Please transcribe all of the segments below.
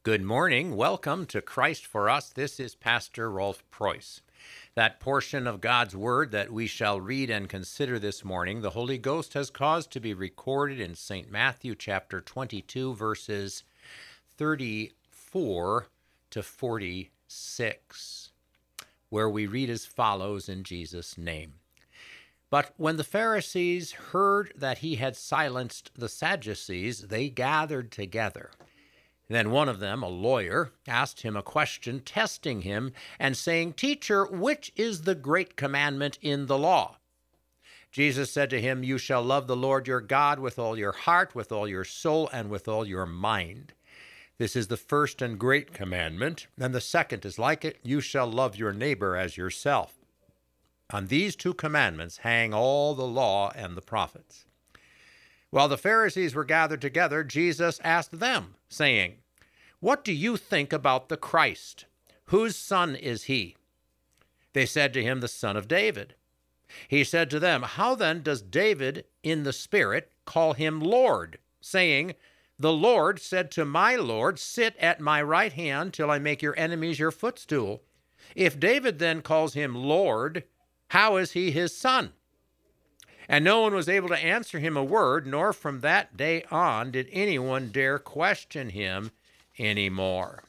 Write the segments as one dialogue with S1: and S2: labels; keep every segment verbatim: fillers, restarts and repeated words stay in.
S1: Good morning. Welcome to Christ for Us. This is Pastor Rolf Preuss. That portion of God's Word that we shall read and consider this morning, the Holy Ghost has caused to be recorded in Saint Matthew chapter twenty-two, verses thirty-four to forty-six, where we read as follows in Jesus' name. But when the Pharisees heard that he had silenced the Sadducees, they gathered together. Then one of them, a lawyer, asked him a question, testing him and saying, "Teacher, which is the great commandment in the law?" Jesus said to him, "You shall love the Lord your God with all your heart, with all your soul, and with all your mind. This is the first and great commandment, and the second is like it, you shall love your neighbor as yourself. On these two commandments hang all the law and the prophets." While the Pharisees were gathered together, Jesus asked them, saying, "What do you think about the Christ? Whose son is he?" They said to him, "The son of David." He said to them, "How then does David in the Spirit call him Lord, saying, 'The Lord said to my Lord, sit at my right hand till I make your enemies your footstool'? If David then calls him Lord, how is he his son?" And no one was able to answer him a word, nor from that day on did anyone dare question him anymore.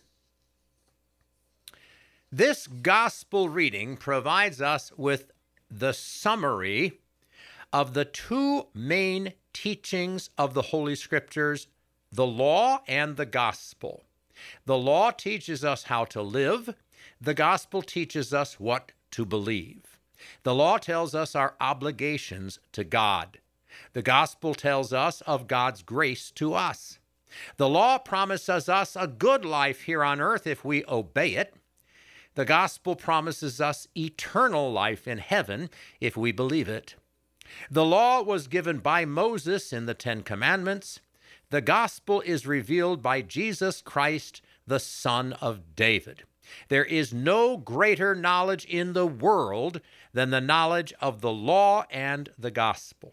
S1: This gospel reading provides us with the summary of the two main teachings of the Holy Scriptures, the law and the gospel. The law teaches us how to live. The gospel teaches us what to believe. The law tells us our obligations to God. The gospel tells us of God's grace to us. The law promises us a good life here on earth if we obey it. The gospel promises us eternal life in heaven if we believe it. The law was given by Moses in the Ten Commandments. The gospel is revealed by Jesus Christ, the Son of David. There is no greater knowledge in the world than the knowledge of the law and the gospel.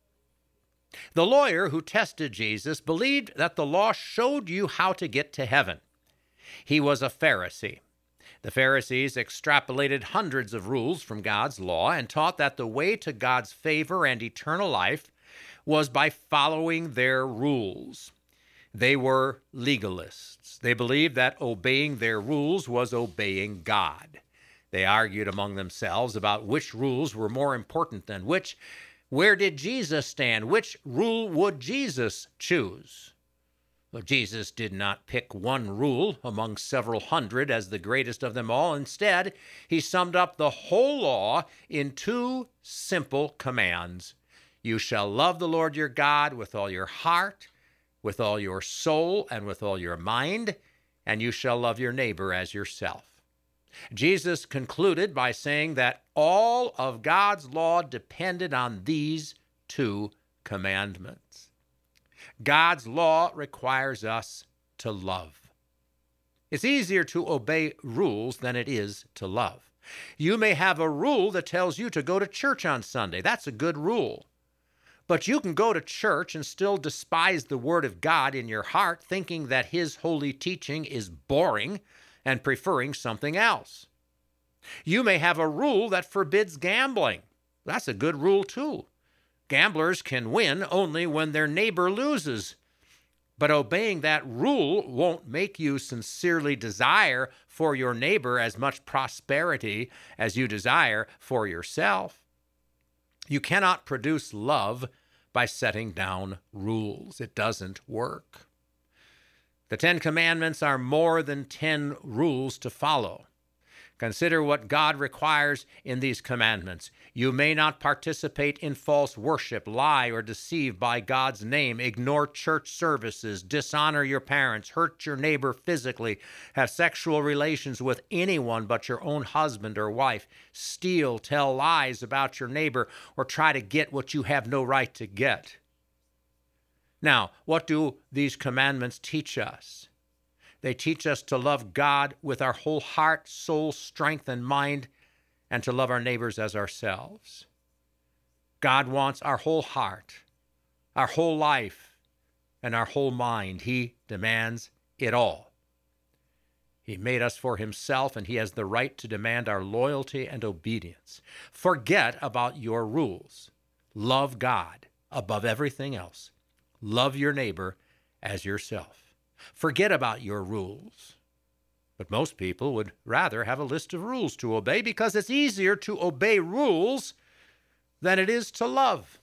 S1: The lawyer who tested Jesus believed that the law showed you how to get to heaven. He was a Pharisee. The Pharisees extrapolated hundreds of rules from God's law and taught that the way to God's favor and eternal life was by following their rules. They were legalists. They believed that obeying their rules was obeying God. They argued among themselves about which rules were more important than which. Where did Jesus stand? Which rule would Jesus choose? Well, Jesus did not pick one rule among several hundred as the greatest of them all. Instead, he summed up the whole law in two simple commands. You shall love the Lord your God with all your heart, with all your soul, and with all your mind, and you shall love your neighbor as yourself. Jesus concluded by saying that all of God's law depended on these two commandments. God's law requires us to love. It's easier to obey rules than it is to love. You may have a rule that tells you to go to church on Sunday. That's a good rule. But you can go to church and still despise the Word of God in your heart, thinking that His holy teaching is boring and preferring something else. You may have a rule that forbids gambling. That's a good rule too. Gamblers can win only when their neighbor loses. But obeying that rule won't make you sincerely desire for your neighbor as much prosperity as you desire for yourself. You cannot produce love by setting down rules. It doesn't work. The Ten Commandments are more than ten rules to follow. Consider what God requires in these commandments. You may not participate in false worship, lie or deceive by God's name, ignore church services, dishonor your parents, hurt your neighbor physically, have sexual relations with anyone but your own husband or wife, steal, tell lies about your neighbor, or try to get what you have no right to get. Now, what do these commandments teach us? They teach us to love God with our whole heart, soul, strength, and mind, and to love our neighbors as ourselves. God wants our whole heart, our whole life, and our whole mind. He demands it all. He made us for himself, and he has the right to demand our loyalty and obedience. Forget about your rules. Love God above everything else. Love your neighbor as yourself. Forget about your rules. But most people would rather have a list of rules to obey because it's easier to obey rules than it is to love.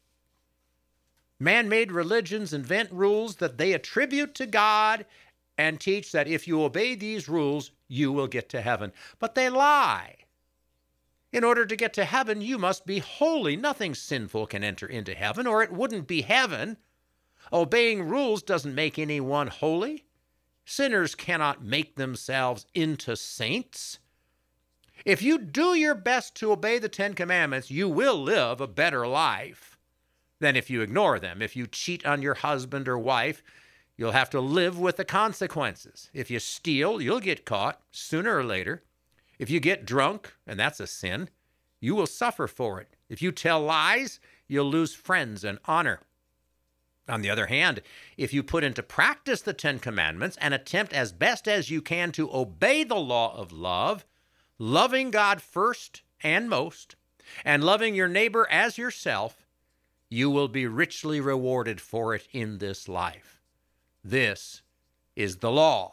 S1: Man-made religions invent rules that they attribute to God and teach that if you obey these rules, you will get to heaven. But they lie. In order to get to heaven, you must be holy. Nothing sinful can enter into heaven, or it wouldn't be heaven. Obeying rules doesn't make anyone holy. Sinners cannot make themselves into saints. If you do your best to obey the Ten Commandments, you will live a better life than if you ignore them. If you cheat on your husband or wife, you'll have to live with the consequences. If you steal, you'll get caught sooner or later. If you get drunk, and that's a sin, you will suffer for it. If you tell lies, you'll lose friends and honor. On the other hand, if you put into practice the Ten Commandments and attempt as best as you can to obey the law of love, loving God first and most, and loving your neighbor as yourself, you will be richly rewarded for it in this life. This is the law.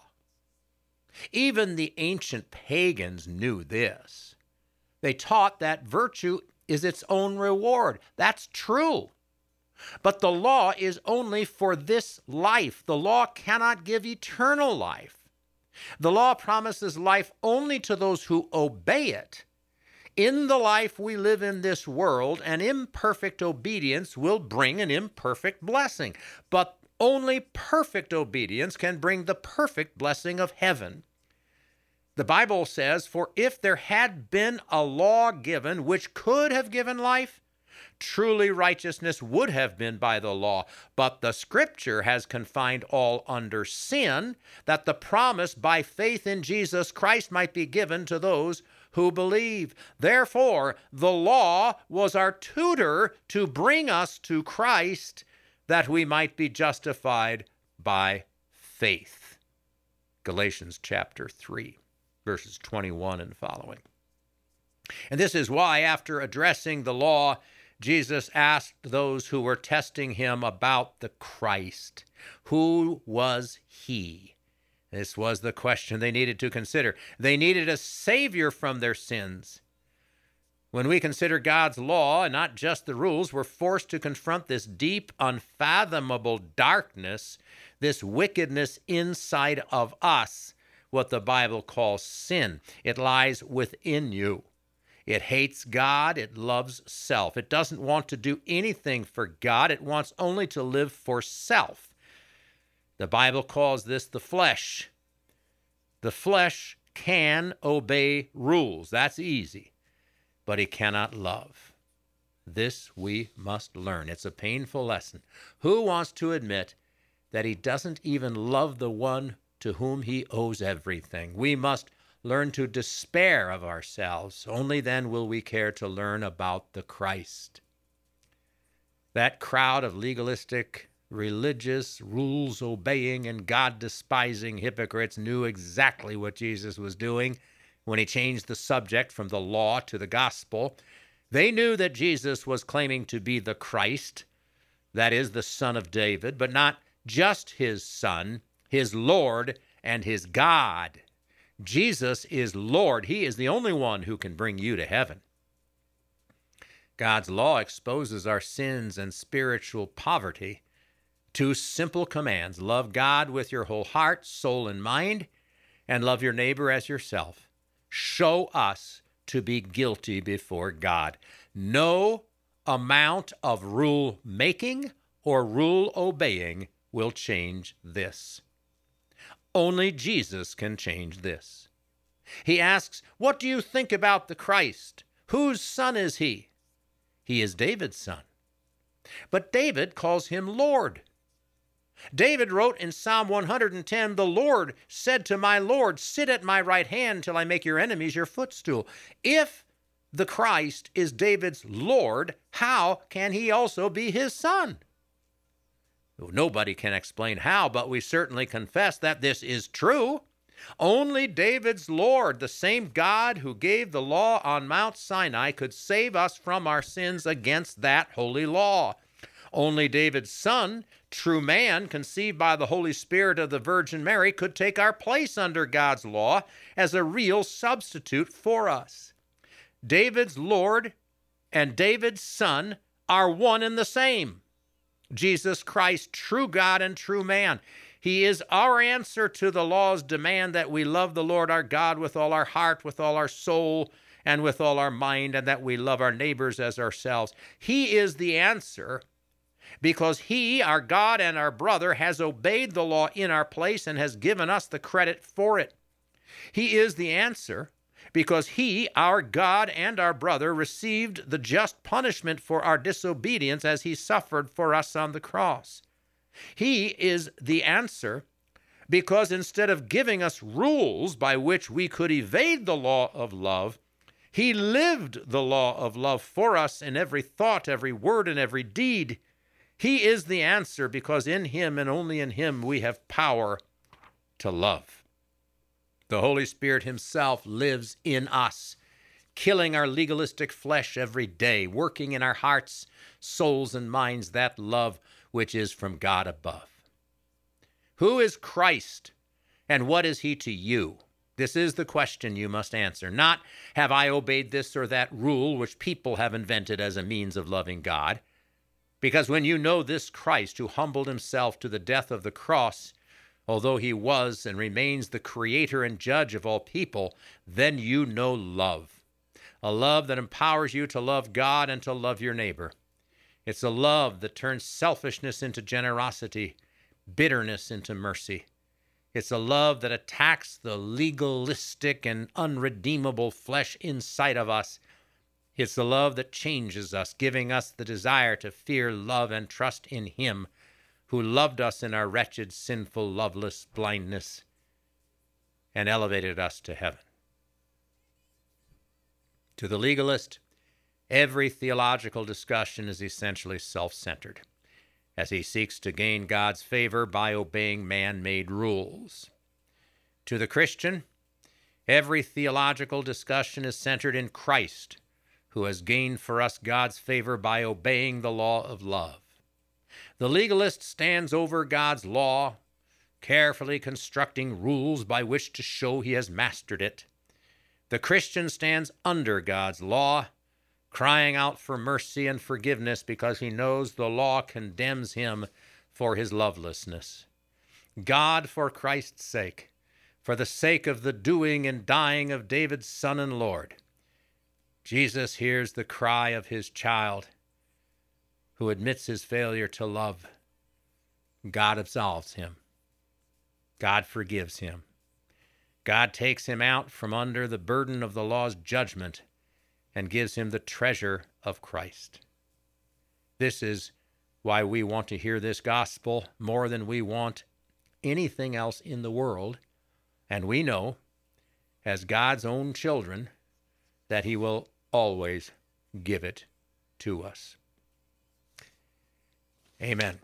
S1: Even the ancient pagans knew this. They taught that virtue is its own reward. That's true. But the law is only for this life. The law cannot give eternal life. The law promises life only to those who obey it. In the life we live in this world, an imperfect obedience will bring an imperfect blessing. But only perfect obedience can bring the perfect blessing of heaven. The Bible says, "For if there had been a law given which could have given life, truly righteousness would have been by the law. But the Scripture has confined all under sin, that the promise by faith in Jesus Christ might be given to those who believe. Therefore, the law was our tutor to bring us to Christ, that we might be justified by faith." Galatians chapter three, verses twenty-one and following. And this is why, after addressing the law, Jesus asked those who were testing him about the Christ. Who was he? This was the question they needed to consider. They needed a Savior from their sins. When we consider God's law and not just the rules, we're forced to confront this deep, unfathomable darkness, this wickedness inside of us, what the Bible calls sin. It lies within you. It hates God. It loves self. It doesn't want to do anything for God. It wants only to live for self. The Bible calls this the flesh. The flesh can obey rules. That's easy. But he cannot love. This we must learn. It's a painful lesson. Who wants to admit that he doesn't even love the one to whom he owes everything? We must learn to despair of ourselves. Only then will we care to learn about the Christ. That crowd of legalistic, religious, rules-obeying, and God-despising hypocrites knew exactly what Jesus was doing when he changed the subject from the law to the gospel. They knew that Jesus was claiming to be the Christ, that is, the Son of David, but not just his Son, his Lord and his God. Jesus is Lord. He is the only one who can bring you to heaven. God's law exposes our sins and spiritual poverty. Two simple commands: love God with your whole heart, soul, and mind, and love your neighbor as yourself, show us to be guilty before God. No amount of rule making or rule obeying will change this. Only Jesus can change this. He asks, "What do you think about the Christ? Whose son is he?" He is David's son. But David calls him Lord. David wrote in Psalm one hundred ten, "The Lord said to my Lord, sit at my right hand till I make your enemies your footstool." If the Christ is David's Lord, how can he also be his son? Nobody can explain how, but we certainly confess that this is true. Only David's Lord, the same God who gave the law on Mount Sinai, could save us from our sins against that holy law. Only David's Son, true man, conceived by the Holy Spirit of the Virgin Mary, could take our place under God's law as a real substitute for us. David's Lord and David's Son are one and the same. Jesus Christ, true God and true man. He is our answer to the law's demand that we love the Lord our God with all our heart, with all our soul, and with all our mind, and that we love our neighbors as ourselves. He is the answer because he, our God and our brother, has obeyed the law in our place and has given us the credit for it. He is the answer because he, our God and our brother, received the just punishment for our disobedience as he suffered for us on the cross. He is the answer because instead of giving us rules by which we could evade the law of love, he lived the law of love for us in every thought, every word, and every deed. He is the answer because in him and only in him we have power to love. The Holy Spirit himself lives in us, killing our legalistic flesh every day, working in our hearts, souls, and minds that love which is from God above. Who is Christ, and what is he to you? This is the question you must answer. Not, have I obeyed this or that rule which people have invented as a means of loving God? Because when you know this Christ who humbled himself to the death of the cross, although he was and remains the creator and judge of all people, then you know love. A love that empowers you to love God and to love your neighbor. It's a love that turns selfishness into generosity, bitterness into mercy. It's a love that attacks the legalistic and unredeemable flesh inside of us. It's a love that changes us, giving us the desire to fear, love, and trust in him who loved us in our wretched, sinful, loveless blindness and elevated us to heaven. To the legalist, every theological discussion is essentially self-centered, as he seeks to gain God's favor by obeying man-made rules. To the Christian, every theological discussion is centered in Christ, who has gained for us God's favor by obeying the law of love. The legalist stands over God's law, carefully constructing rules by which to show he has mastered it. The Christian stands under God's law, crying out for mercy and forgiveness because he knows the law condemns him for his lovelessness. God, for Christ's sake, for the sake of the doing and dying of David's Son and Lord, Jesus hears the cry of his child who admits his failure to love. God absolves him. God forgives him. God takes him out from under the burden of the law's judgment and gives him the treasure of Christ. This is why we want to hear this gospel more than we want anything else in the world. And we know, as God's own children, that he will always give it to us. Amen.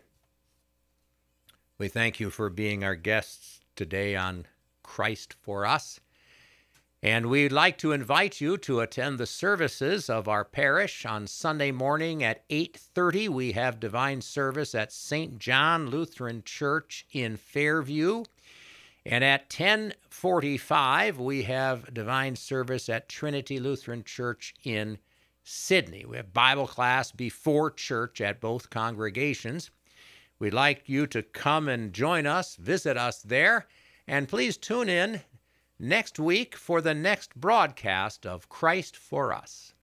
S1: We thank you for being our guests today on Christ for Us. And we'd like to invite you to attend the services of our parish on Sunday morning at eight thirty. We have divine service at Saint John Lutheran Church in Fairview. And at ten forty-five, we have divine service at Trinity Lutheran Church in Sydney. We have Bible class before church at both congregations. We'd like you to come and join us, visit us there, and please tune in next week for the next broadcast of Christ for Us.